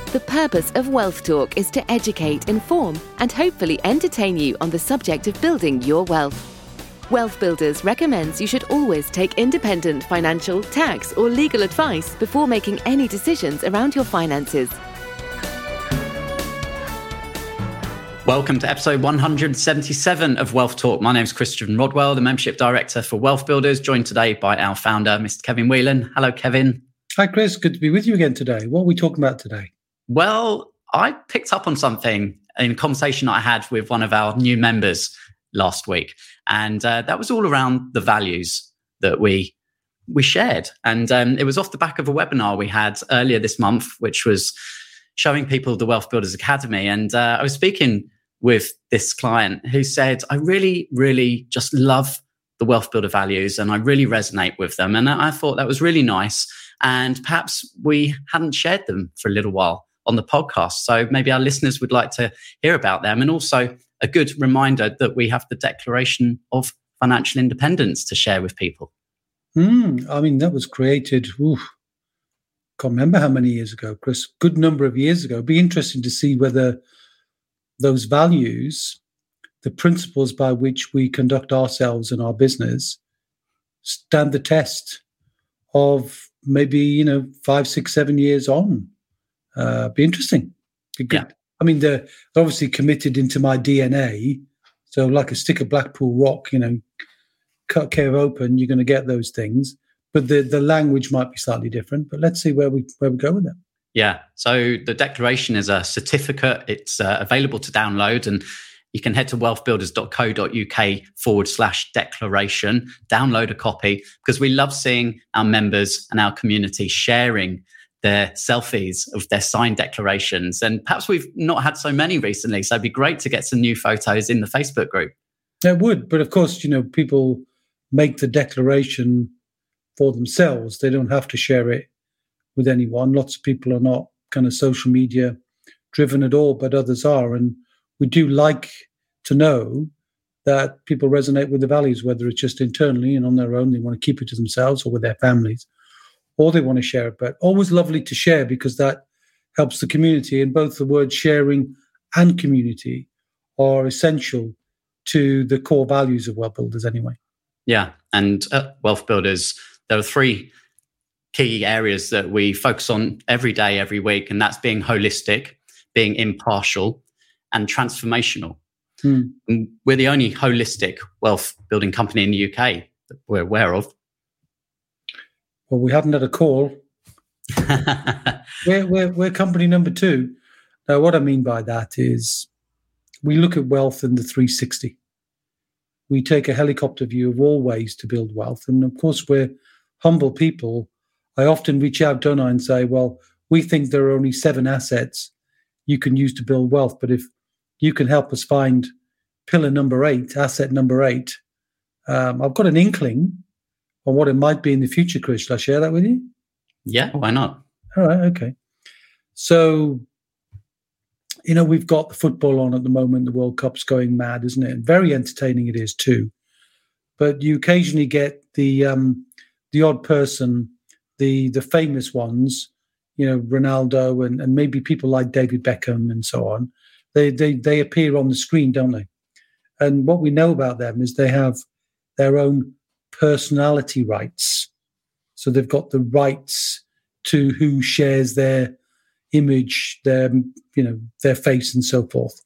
The purpose of Wealth Talk is to educate, inform, and hopefully entertain you on the subject of building your wealth. Wealth Builders recommends you should always take independent financial, tax, or legal advice before making any decisions around your finances. Welcome to episode 177 of Wealth Talk. My name is Christian Rodwell, the Membership Director for Wealth Builders, joined today by our founder, Mr. Kevin Whelan. Hello, Kevin. Hi, Chris. Good to be with you again today. What are we talking about today? Well, I picked up on something in a conversation I had with one of our new members last week, and that was all around the values that we shared. And it was off the back of a webinar we had earlier this month, which was showing people the Wealth Builders Academy. And I was speaking with this client who said, I really, really just love the Wealth Builder values and I really resonate with them. And I thought that was really nice. And perhaps we hadn't shared them for a little while on the podcast. So maybe our listeners would like to hear about them. And also a good reminder that we have the Declaration of Financial Independence to share with people. I mean, that was created, can't remember how many years ago, Chris, good number of years ago. It'd be interesting to see whether those values, the principles by which we conduct ourselves and our business, stand the test of maybe, 5, 6, 7 years on. Be interesting. Be good. Yeah. I mean, they're obviously committed into my DNA. So like a stick of Blackpool rock, cut care open, you're going to get those things. But the language might be slightly different. But let's see where we go with them. Yeah. So the declaration is a certificate. It's available to download, and you can head to wealthbuilders.co.uk/declaration, download a copy, because we love seeing our members and our community sharing their selfies of their signed declarations. And perhaps we've not had so many recently. So it'd be great to get some new photos in the Facebook group. It would. But of course, people make the declaration for themselves. They don't have to share it with anyone. Lots of people are not kind of social media driven at all, but others are. And we do like to know that people resonate with the values, whether it's just internally and on their own, they want to keep it to themselves, or with their families, or they want to share it. But always lovely to share, because that helps the community. And both the words sharing and community are essential to the core values of Wealth Builders anyway. Yeah. And at Wealth Builders, there are 3 key areas that we focus on every day, every week, and that's being holistic, being impartial, and transformational. And we're the only holistic wealth building company in the UK that we're aware of. Well, we haven't had a call. We're company number 2. Now, what I mean by that is we look at wealth in the 360. We take a helicopter view of all ways to build wealth. And of course, we're humble people. I often reach out, don't I, and say, well, we think there are only 7 assets you can use to build wealth. But if you can help us find pillar number 8, asset number 8, I've got an inkling on what it might be in the future, Chris. Shall I share that with you? Yeah, why not? All right, okay. So, we've got the football on at the moment. The World Cup's going mad, isn't it? And very entertaining it is too. But you occasionally get the odd person, the famous ones, Ronaldo and maybe people like David Beckham and so on. They appear on the screen, don't they? And what we know about them is they have their own personality rights. So they've got the rights to who shares their image, their face and so forth.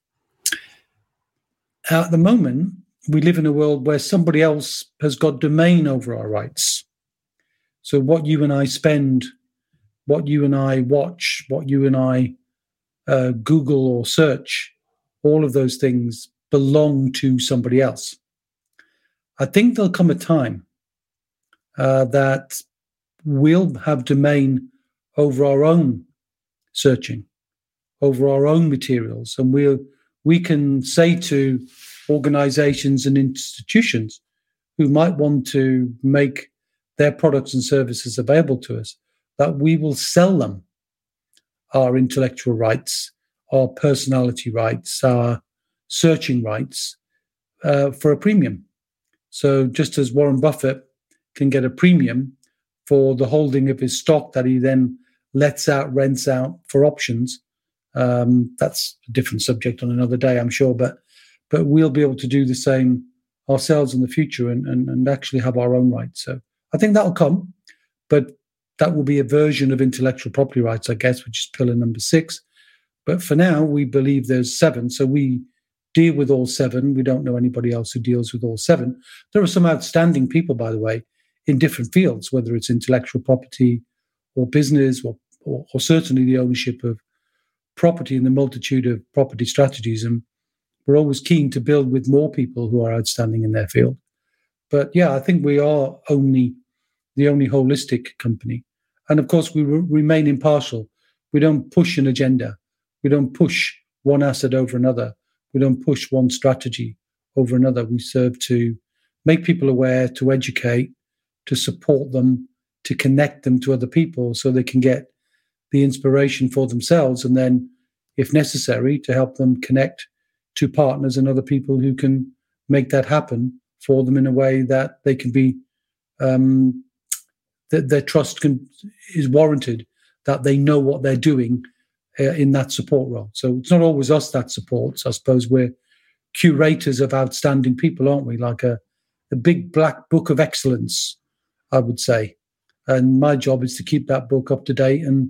At the moment, we live in a world where somebody else has got domain over our rights. So what you and I spend, what you and I watch, what you and I Google or search, all of those things belong to somebody else. I think there'll come a time that we'll have domain over our own searching, over our own materials, and we can say to organizations and institutions who might want to make their products and services available to us, that we will sell them our intellectual rights, our personality rights, our searching rights for a premium. So just as Warren Buffett can get a premium for the holding of his stock that he then lets out, rents out for options, That's a different subject on another day, I'm sure, but we'll be able to do the same ourselves in the future and actually have our own rights. So I think that'll come, but that will be a version of intellectual property rights, I guess, which is pillar number 6. But for now, we believe there's 7. So we deal with all 7. We don't know anybody else who deals with all 7. There are some outstanding people, by the way, in different fields, whether it's intellectual property or business or certainly the ownership of property and the multitude of property strategies. And we're always keen to build with more people who are outstanding in their field. But yeah, I think we are the only holistic company. And of course, we remain impartial. We don't push an agenda. We don't push one asset over another. We don't push one strategy over another. We serve to make people aware, to educate, to support them, to connect them to other people so they can get the inspiration for themselves. And then, if necessary, to help them connect to partners and other people who can make that happen for them in a way that they can be, that their trust is warranted, that they know what they're doing in that support role. So it's not always us that supports. I suppose we're curators of outstanding people, aren't we? Like a big black book of excellence, I would say. And my job is to keep that book up to date and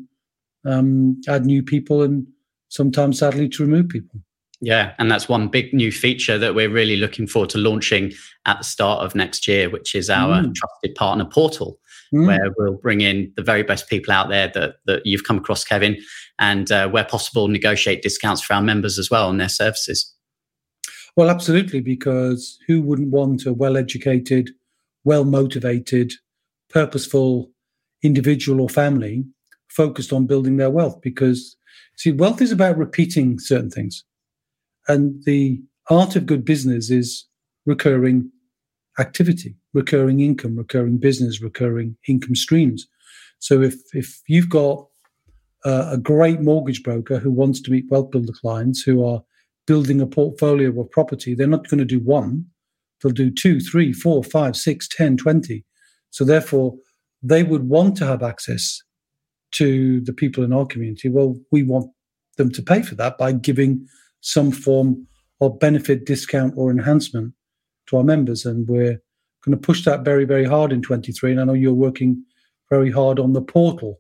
add new people and sometimes, sadly, to remove people. Yeah, and that's one big new feature that we're really looking forward to launching at the start of next year, which is our Trusted Partner Portal, where we'll bring in the very best people out there that you've come across, Kevin, and where possible, negotiate discounts for our members as well on their services. Well, absolutely, because who wouldn't want a well-educated, well-motivated, purposeful individual or family focused on building their wealth? Because, see, wealth is about repeating certain things. And the art of good business is recurring activity, recurring income, recurring business, recurring income streams. So if you've got a great mortgage broker who wants to meet wealth builder clients who are building a portfolio of property, they're not going to do one. They'll do 2, 3, 4, 5, 6, 10, 20. So therefore, they would want to have access to the people in our community. Well, we want them to pay for that by giving some form of benefit, discount, or enhancement to our members. And we're going to push that very, very hard in 23. And I know you're working very hard on the portal,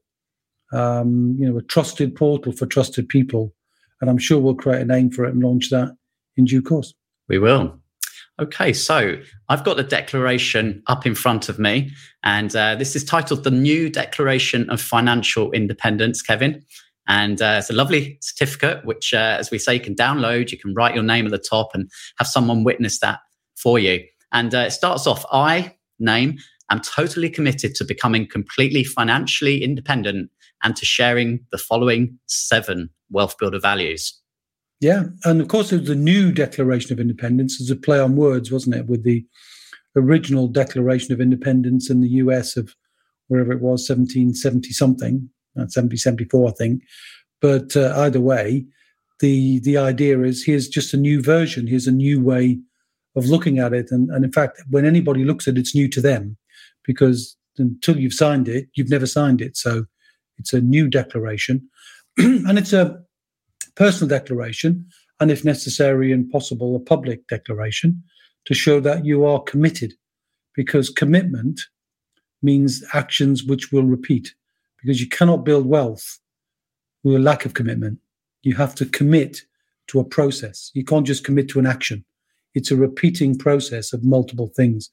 a trusted portal for trusted people. And I'm sure we'll create a name for it and launch that in due course. We will. Okay, so I've got the declaration up in front of me, and this is titled The New Declaration of Financial Independence, Kevin. And it's a lovely certificate, which, as we say, you can download. You can write your name at the top and have someone witness that for you. And it starts off, I, name, am totally committed to becoming completely financially independent and to sharing the following 7 Wealth Builder values. Yeah. And of course, it was the new Declaration of Independence. It was a play on words, wasn't it, with the original Declaration of Independence in the US of wherever it was, 1770-something. 74, I think. But either way, the idea is here's just a new version. Here's a new way of looking at it. And in fact, when anybody looks at it, it's new to them because until you've signed it, you've never signed it. So it's a new declaration. And it's a personal declaration, and if necessary and possible, a public declaration to show that you are committed, because commitment means actions which will repeat. Because you cannot build wealth with a lack of commitment. You have to commit to a process. You can't just commit to an action. It's a repeating process of multiple things.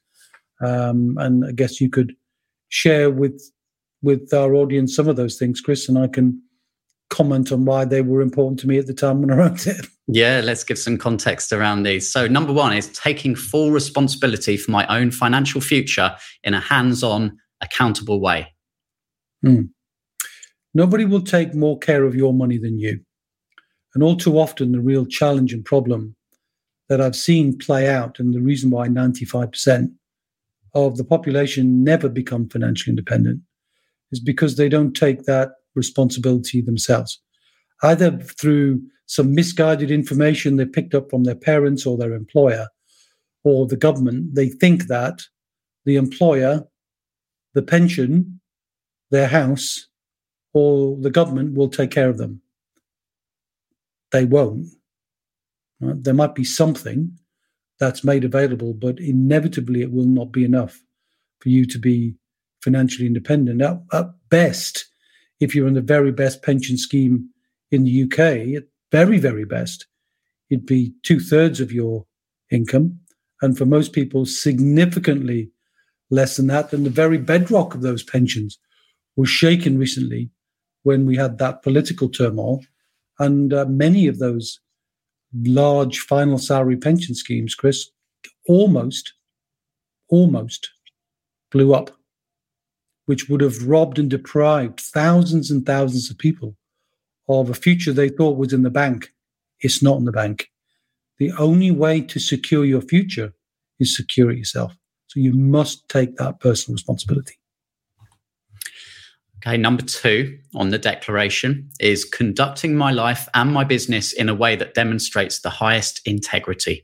And I guess you could share with our audience some of those things, Chris, and I can comment on why they were important to me at the time when I wrote it. Yeah, let's give some context around these. So number 1 is taking full responsibility for my own financial future in a hands-on, accountable way. Nobody will take more care of your money than you. And all too often, the real challenge and problem that I've seen play out, and the reason why 95% of the population never become financially independent, is because they don't take that responsibility themselves, either through some misguided information they picked up from their parents or their employer or the government. They think that the employer, the pension, their house, or the government will take care of them. they won't. Right? There might be something that's made available, but inevitably it will not be enough for you to be financially independent. At best, if you're in the very best pension scheme in the UK, at very, very best, it'd be 2/3 of your income. And for most people, significantly less than that. And the very bedrock of those pensions was shaken recently when we had that political turmoil. And many of those large final salary pension schemes, Chris, almost blew up, which would have robbed and deprived thousands and thousands of people of a future they thought was in the bank. It's not in the bank. The only way to secure your future is secure it yourself. So you must take that personal responsibility. Okay, number 2 on the declaration is conducting my life and my business in a way that demonstrates the highest integrity.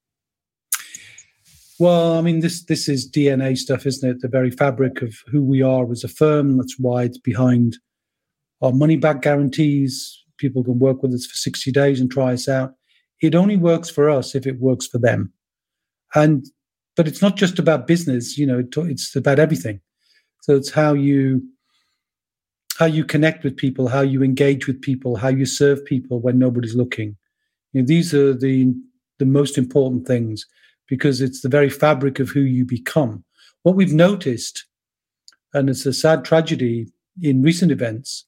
Well, I mean, this is DNA stuff, isn't it? The very fabric of who we are as a firm. That's why it's behind our money-back guarantees. People can work with us for 60 days and try us out. It only works for us if it works for them. But it's not just about business, it's about everything. So it's how you connect with people, how you engage with people, how you serve people when nobody's looking. These are the most important things, because it's the very fabric of who you become. What we've noticed, and it's a sad tragedy in recent events,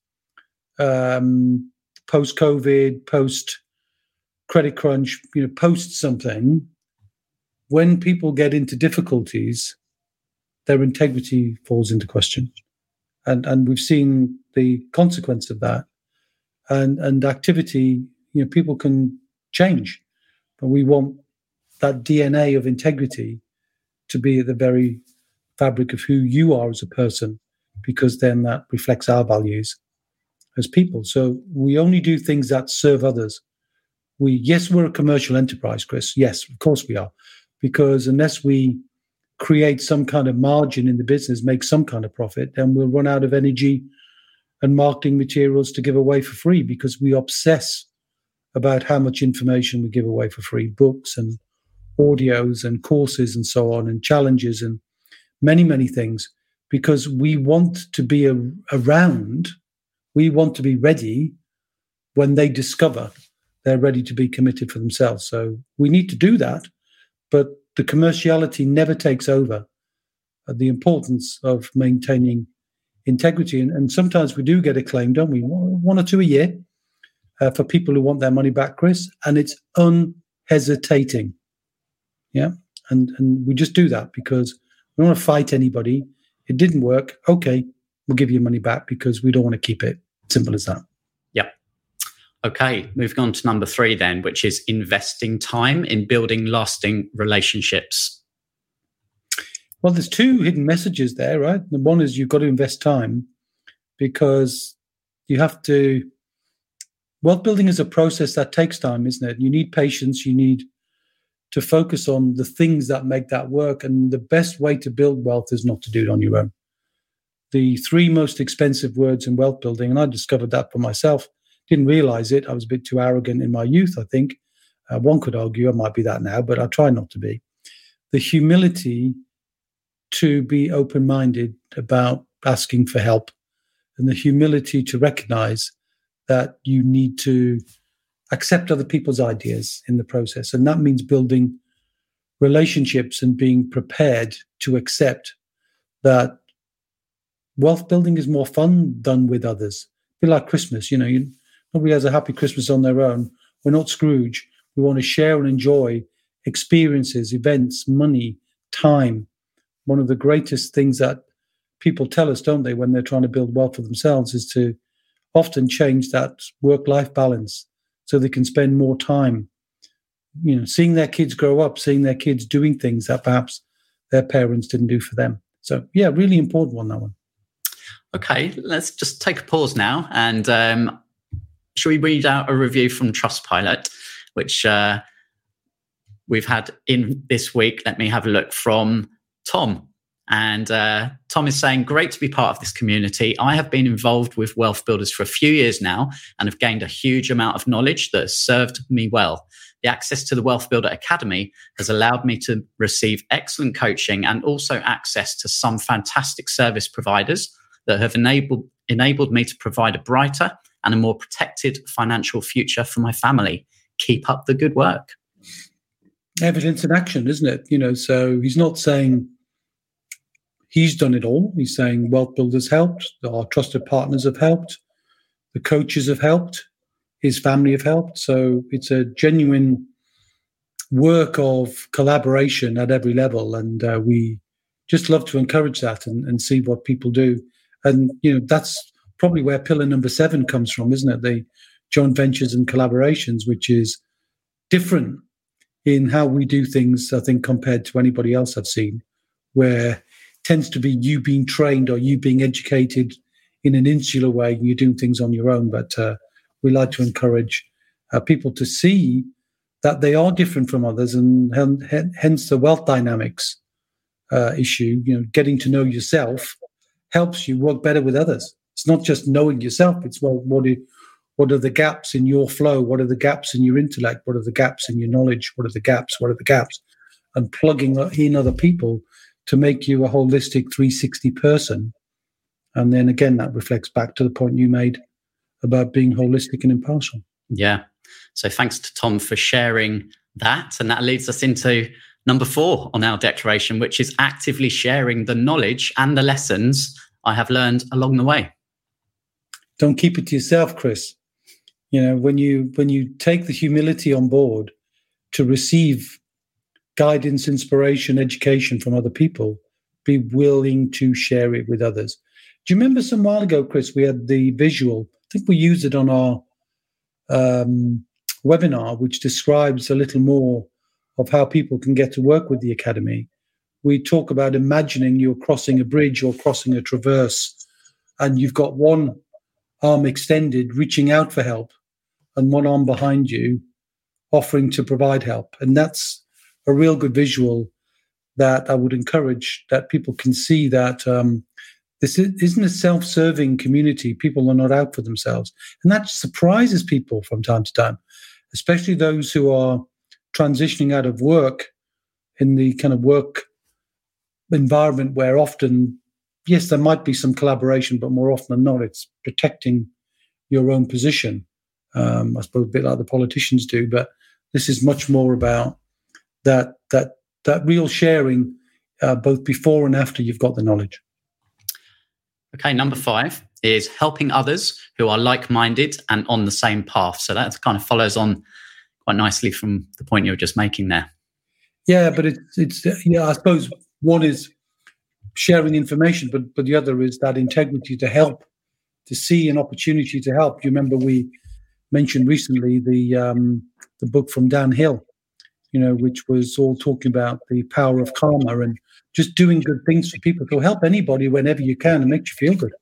post-COVID, post-credit crunch, post something, when people get into difficulties, their integrity falls into question. And we've seen the consequence of that. And activity, people can change. But we want that DNA of integrity to be at the very fabric of who you are as a person, because then that reflects our values as people. So we only do things that serve others. We're a commercial enterprise, Chris. Yes, of course we are. Because unless we create some kind of margin in the business, make some kind of profit, then we'll run out of energy and marketing materials to give away for free, because we obsess about how much information we give away for free, books and audios and courses and so on, and challenges and many, many things, because we want to be around, we want to be ready when they discover they're ready to be committed for themselves. So we need to do that. But the commerciality never takes over the importance of maintaining integrity. And sometimes we do get a claim, don't we? 1 or 2 a year for people who want their money back, Chris. And it's unhesitating. Yeah. And we just do that because we don't want to fight anybody. It didn't work. Okay, we'll give you money back because we don't want to keep it. Simple as that. Yep. Okay, moving on to number 3 then, which is investing time in building lasting relationships. Well, there's 2 hidden messages there, right? The one is you've got to invest time, because you have to. Wealth building is a process that takes time, isn't it? You need patience. You need to focus on the things that make that work. And the best way to build wealth is not to do it on your own. The 3 most expensive words in wealth building, and I discovered that for myself. Didn't realize it. I was a bit too arrogant in my youth, I think. One could argue I might be that now, but I try not to be. The humility to be open-minded about asking for help, and the humility to recognize that you need to accept other people's ideas in the process. And that means building relationships and being prepared to accept that wealth building is more fun done with others. A bit like Christmas, nobody has a happy Christmas on their own. We're not Scrooge. We want to share and enjoy experiences, events, money, time. One of the greatest things that people tell us, don't they, when they're trying to build wealth for themselves, is to often change that work-life balance so they can spend more time, seeing their kids grow up, seeing their kids doing things that perhaps their parents didn't do for them. So, yeah, really important one, that one. Okay, let's just take a pause now, and shall we read out a review from Trustpilot, which we've had in this week? Let me have a look from Tom. And Tom is saying, great to be part of this community. I have been involved with Wealth Builders for a few years now and have gained a huge amount of knowledge that has served me well. The access to the Wealth Builder Academy has allowed me to receive excellent coaching and also access to some fantastic service providers that have enabled me to provide a brighter and a more protected financial future for my family. Keep up the good work. Evidence in action, isn't it? So he's not saying he's done it all. He's saying Wealth Builders helped, our trusted partners have helped, the coaches have helped, his family have helped. So it's a genuine work of collaboration at every level. And we just love to encourage that and see what people do. And, that's probably where pillar number 7 comes from, isn't it? The joint ventures and collaborations, which is different in how we do things, I think, compared to anybody else I've seen, where it tends to be you being trained or you being educated in an insular way and you're doing things on your own. But we like to encourage people to see that they are different from others, and hence the wealth dynamics issue. Getting to know yourself helps you work better with others. It's not just knowing yourself. It's, what are the gaps in your flow? What are the gaps in your intellect? What are the gaps in your knowledge? What are the gaps? And plugging in other people to make you a holistic 360 person. And then again, that reflects back to the point you made about being holistic and impartial. Yeah. So thanks to Tom for sharing that. And that leads us into number 4 on our declaration, which is actively sharing the knowledge and the lessons I have learned along the way. Don't keep it to yourself, Chris. When you take the humility on board to receive guidance, inspiration, education from other people, be willing to share it with others. Do you remember some while ago, Chris, we had the visual, I think we used it on our webinar, which describes a little more of how people can get to work with the Academy. We talk about imagining you're crossing a bridge or crossing a traverse, and you've got one arm extended, reaching out for help, and one arm behind you, offering to provide help. And that's a real good visual that I would encourage that people can see that this isn't a self-serving community. People are not out for themselves. And that surprises people from time to time, especially those who are transitioning out of work in the kind of work environment where often, yes, there might be some collaboration, but more often than not, it's protecting your own position. I suppose a bit like the politicians do, but this is much more about that real sharing, both before and after you've got the knowledge. Okay, number 5 is helping others who are like-minded and on the same path. So that kind of follows on quite nicely from the point you were just making there. Yeah, but it's I suppose one is sharing information, but the other is that integrity to help, to see an opportunity to help. You remember we mentioned recently the book from Dan Hill, which was all talking about the power of karma and just doing good things for people. So help anybody whenever you can and makes you feel good.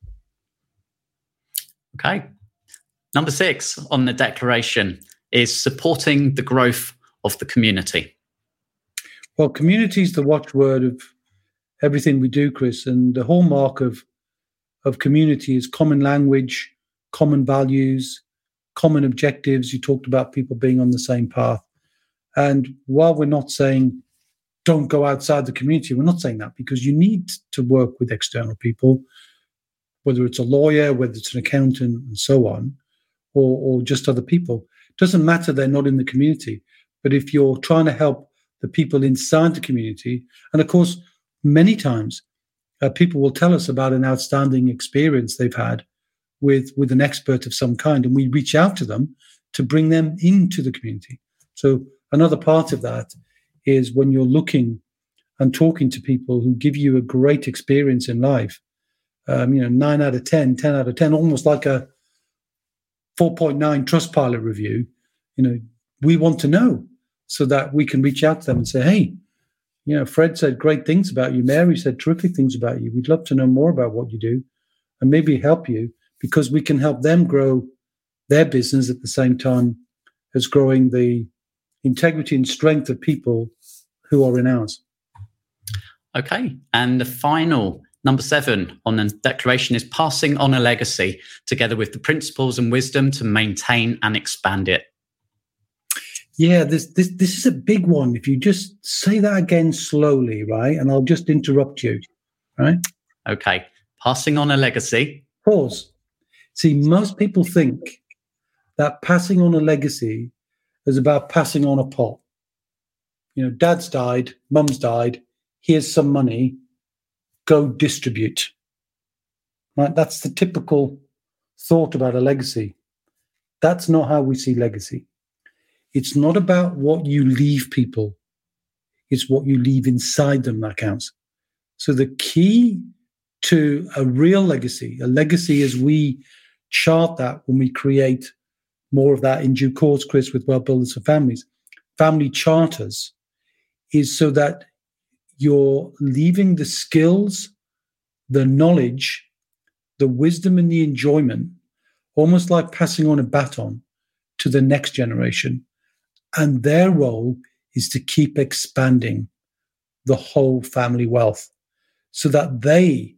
Okay. Number 6 on the declaration is supporting the growth of the community. Well, community is the watchword of everything we do, Chris. And the hallmark of community is common language, common values, common objectives. You talked about people being on the same path. And while we're not saying don't go outside the community, we're not saying that, because you need to work with external people, whether it's a lawyer, whether it's an accountant, and so on, or just other people. It doesn't matter they're not in the community. But if you're trying to help the people inside the community, and of course, many times people will tell us about an outstanding experience they've had with an expert of some kind, and we reach out to them to bring them into the community. So another part of that is when you're looking and talking to people who give you a great experience in life, 9 out of 10, 10 out of 10, almost like a 4.9 Trustpilot review. We want to know so that we can reach out to them and say, hey, Fred said great things about you. Mary said terrific things about you. We'd love to know more about what you do and maybe help you, because we can help them grow their business at the same time as growing the integrity and strength of people who are in ours. Okay. And the final, number 7 on the declaration, is passing on a legacy together with the principles and wisdom to maintain and expand it. Yeah, this is a big one. If you just say that again slowly, right? And I'll just interrupt you, right? Okay. Passing on a legacy. Pause. See, most people think that passing on a legacy is about passing on a pot. Dad's died, mum's died, here's some money, go distribute. Right? That's the typical thought about a legacy. That's not how we see legacy. It's not about what you leave people. It's what you leave inside them that counts. So the key to a real legacy, a legacy as we chart that when we create more of that in due course, Chris, with Wealth Builders for Families, family charters, is so that you're leaving the skills, the knowledge, the wisdom and the enjoyment, almost like passing on a baton to the next generation. And their role is to keep expanding the whole family wealth so that they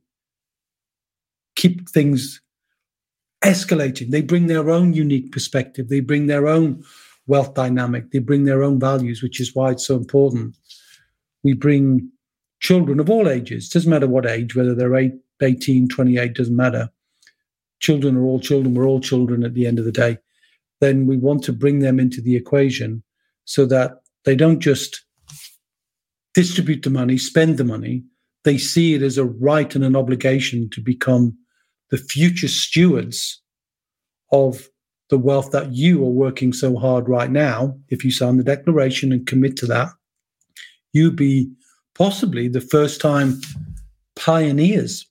keep things escalating. They bring their own unique perspective. They bring their own wealth dynamic. They bring their own values, which is why it's so important. We bring children of all ages. Doesn't matter what age, whether they're 18, 28, doesn't matter. Children are all children. We're all children at the end of the day. Then we want to bring them into the equation so that they don't just distribute the money, spend the money. They see it as a right and an obligation to become the future stewards of the wealth that you are working so hard right now. If you sign the declaration and commit to that, you be possibly the first time pioneers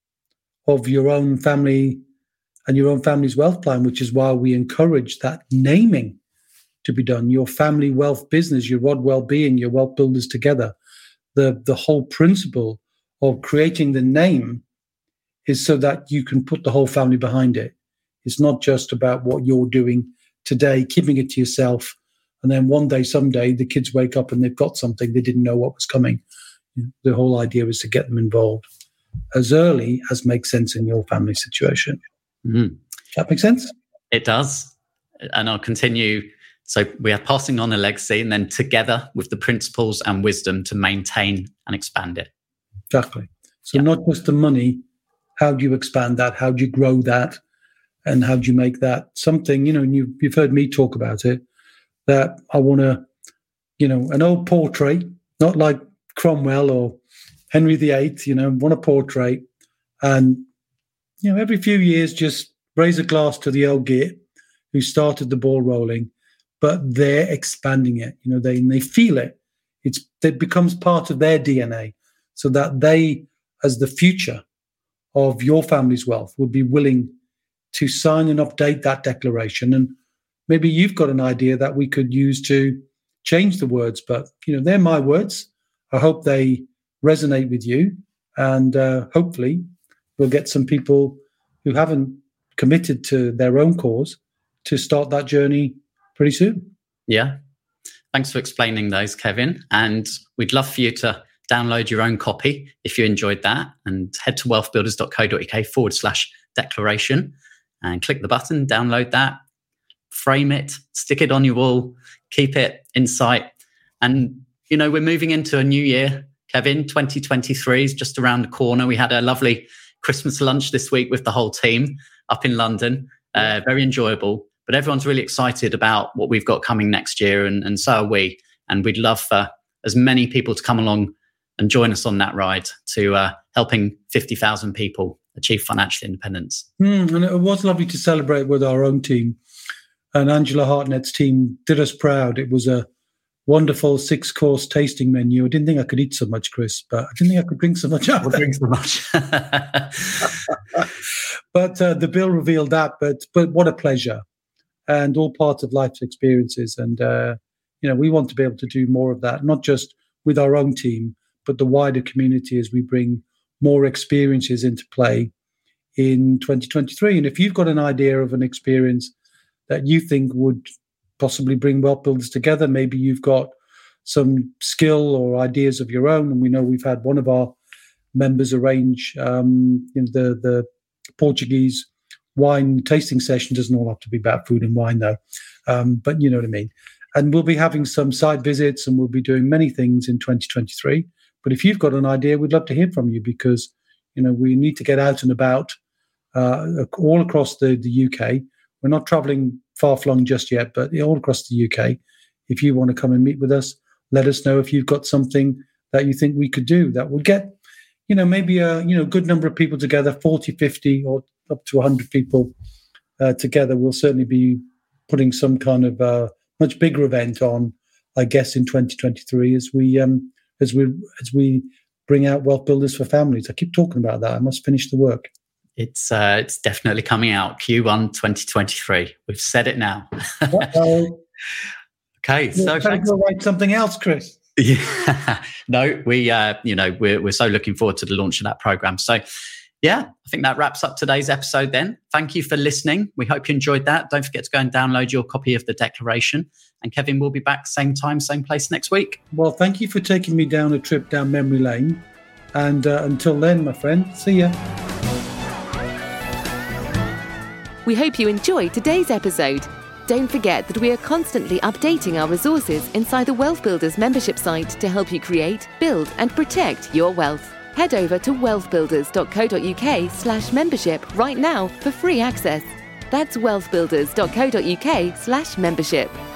of your own family and your own family's wealth plan, which is why we encourage that naming to be done. Your family wealth business, your Rod Wellbeing, your Wealth Builders Together, the whole principle of creating the name is so that you can put the whole family behind it. It's not just about what you're doing today, keeping it to yourself, and then one day, someday, the kids wake up and they've got something they didn't know what was coming. The whole idea is to get them involved as early as makes sense in your family situation. Mm. That makes sense? It does. And I'll continue. So we are passing on a legacy and then together with the principles and wisdom to maintain and expand it. Exactly. So not just the money, how do you expand that? How do you grow that? And how do you make that something, and you've heard me talk about it, that I want to, an old portrait, not like Cromwell or Henry VIII, want a portrait. And, every few years, just raise a glass to the old git who started the ball rolling, but they're expanding it. They feel it. It becomes part of their DNA so that they, as the future of your family's wealth, would be willing to sign and update that declaration. And maybe you've got an idea that we could use to change the words, but they're my words. I hope they resonate with you, and hopefully we'll get some people who haven't committed to their own cause to start that journey pretty soon. Yeah. Thanks for explaining those, Kevin. And we'd love for you to download your own copy if you enjoyed that, and head to wealthbuilders.co.uk/declaration and click the button, download that, frame it, stick it on your wall, keep it in sight. And, we're moving into a new year, Kevin. 2023 is just around the corner. We had a lovely Christmas lunch this week with the whole team up in London. Very enjoyable. But everyone's really excited about what we've got coming next year, and so are we. And we'd love for as many people to come along and join us on that ride to helping 50,000 people achieve financial independence. And it was lovely to celebrate with our own team. And Angela Hartnett's team did us proud. It was a wonderful 6-course tasting menu. I didn't think I could eat so much, Chris, but I didn't think I could drink so much. Drink so much. But the bill revealed that. But what a pleasure. And all parts of life's experiences. And, we want to be able to do more of that, not just with our own team, but the wider community as we bring more experiences into play in 2023. And if you've got an idea of an experience that you think would possibly bring Wealth Builders together, maybe you've got some skill or ideas of your own. And we know we've had one of our members arrange the Portuguese wine tasting session. Doesn't all have to be about food and wine though, but you know what I mean. And we'll be having some site visits, and we'll be doing many things in 2023. But if you've got an idea, we'd love to hear from you, because we need to get out and about all across the UK. We're not traveling far-flung just yet, but all across the UK. If you want to come and meet with us, let us know if you've got something that you think we could do that would get, maybe a good number of people together, 40, 50, or up to 100 people together. We'll certainly be putting some kind of much bigger event on, I guess, in 2023 as we bring out Wealth Builders for Families. I keep talking about that. I must finish the work. It's definitely coming out Q1 2023. We've said it now. Okay, so thanks. Go write something else, Chris. Yeah, no, we're so looking forward to the launch of that program. So, yeah, I think that wraps up today's episode. Then, thank you for listening. We hope you enjoyed that. Don't forget to go and download your copy of the Declaration. And Kevin will be back same time, same place next week. Well, thank you for taking me down a trip down memory lane. And until then, my friend, see ya. We hope you enjoyed today's episode. Don't forget that we are constantly updating our resources inside the Wealth Builders membership site to help you create, build, and protect your wealth. Head over to wealthbuilders.co.uk/membership right now for free access. That's wealthbuilders.co.uk/membership.